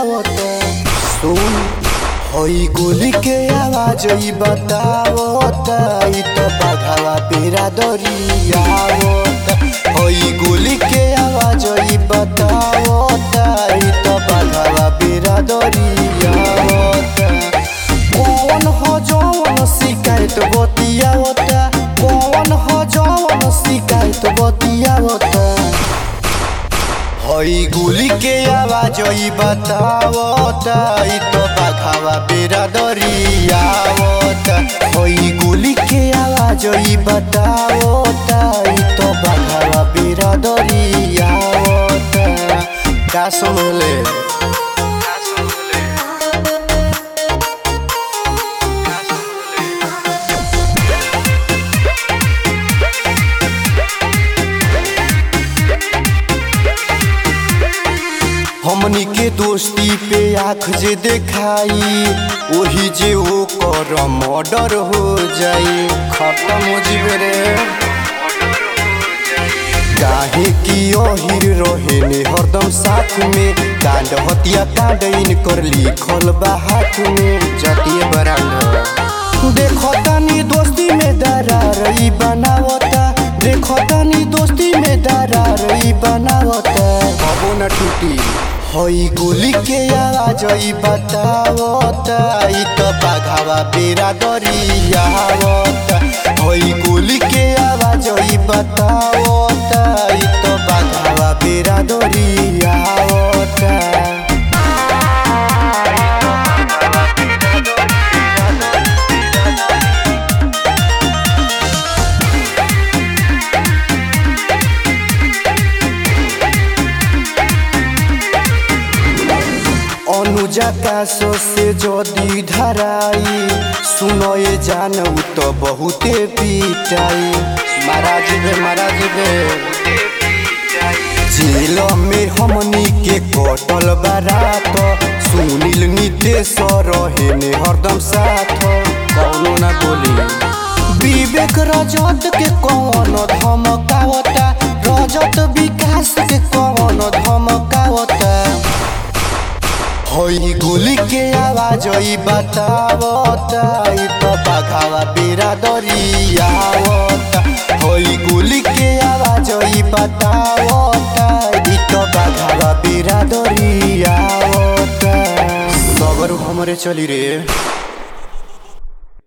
आवता। सुन होई गोली के आवाज ई बतावता, ई तो बाघावा बिरादरी आवता। होई गोली के आवाज ई बतावता, ई तो बाघावा बिरादरी आवता। कौन हो जौन शिकायत बतियावता, कौन हो जौन शिकायत बतियावता। होई गोली के आवाज ई बतावता, ई तो बाघावा बिरादरी आवता। होई गोली के आवाज ई बतावता, ई तो बाघावा बिरादरी आवता। का सुनले हमनी के दोस्ती पे आँख जे देखाई, वही जे वो कर मर्डर हो जाई। खत्म हो जीवे रे। काहे की ओहिर रहे ने हरदम साथ में, कांड हत्या कांड इनकर लिखल बा हाथ में। जतिये बरांड देखो तानी दोस्ती में दरार ई बनावता, देखो तानी दोस्ती में दरार ई बनावता। कबो न टूटी। होई गोली के आवाज ई बतावता, ई तो बाघावा बिरादरी आवता। होई गोली के आवाज ई बतावता, ई तो बाघावा बिरादरी आवता। अनुजा कासो से जदी धराई, सुनो ये जानू तो बहुते पिटाई। महाराज बे जेल में हमनी के कटल बारात, सुनील नितेश रहे ने हरदम साथ। कौनो ना बोली विवेक रजत के कौन धमकावता, रजत विकास के कौन धमकावता। होई गोली के आवाज ई बतावता, ई तो बाघावा बिरादरी आवता। होई गोली के आवाज ई बतावता, ई तो बाघावा बिरादरी आवता। सबर हमरे चली रे।